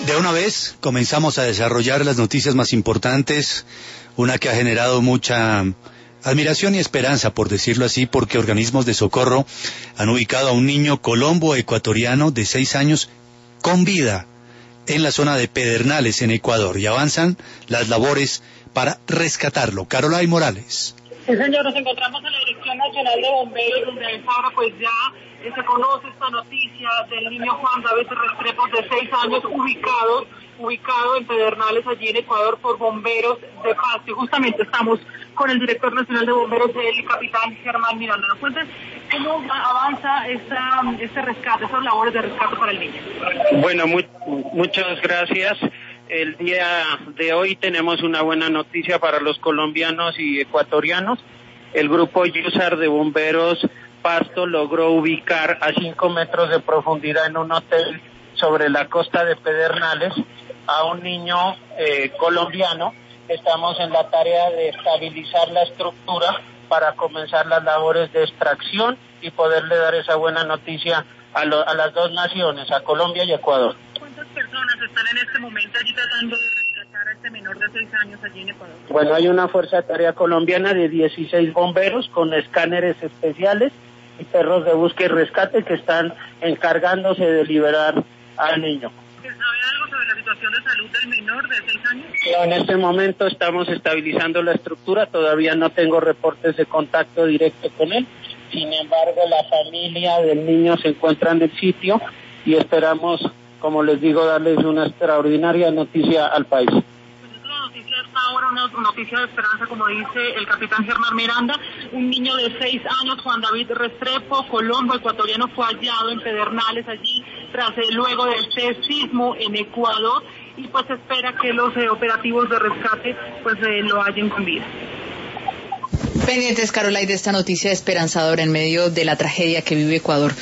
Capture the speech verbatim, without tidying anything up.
De una vez comenzamos a desarrollar las noticias más importantes, una que ha generado mucha admiración y esperanza, por decirlo así, porque organismos de socorro han ubicado a un niño colombo ecuatoriano de seis años con vida en la zona de Pedernales, en Ecuador, y avanzan las labores para rescatarlo. Carolina Morales. Sí, señor, nos encontramos en la Dirección Nacional de Bomberos, donde a esta hora pues ya eh, se conoce esta noticia del niño Juan David Restrepo, de seis años, ubicado, ubicado en Pedernales, allí en Ecuador, por bomberos de paz. Y justamente estamos con el Director Nacional de Bomberos, el capitán Germán Miranda. ¿Nos cuentas cómo avanza esta, este rescate, esas labores de rescate para el niño? Bueno, muy, muchas gracias. El día de hoy tenemos una buena noticia para los colombianos y ecuatorianos. El grupo Yusar de Bomberos Pasto logró ubicar a cinco metros de profundidad en un hotel sobre la costa de Pedernales a un niño eh, colombiano. Estamos en la tarea de estabilizar la estructura para comenzar las labores de extracción y poderle dar esa buena noticia a, lo, a las dos naciones, a Colombia y Ecuador. ¿Cuántas personas están en este momento allí tratando de rescatar a este menor de seis años allí en Ecuador? Bueno, hay una fuerza de tarea colombiana de dieciséis bomberos con escáneres especiales y perros de búsqueda y rescate que están encargándose de liberar al niño. ¿Se sabe algo sobre la situación de salud del menor de seis años? No, en este momento estamos estabilizando la estructura, todavía no tengo reportes de contacto directo con él. Sin embargo, la familia del niño se encuentra en el sitio y esperamos, como les digo, darles una extraordinaria noticia al país. Otra noticia hasta ahora, una noticia de esperanza, como dice el capitán Germán Miranda. Un niño de seis años, Juan David Restrepo, colombo ecuatoriano, fue hallado en Pedernales allí tras el, luego del sismo en Ecuador, y pues se espera que los eh, operativos de rescate pues eh, lo hallen con vida. Pendientes, Carolina, de esta noticia esperanzadora en medio de la tragedia que vive Ecuador.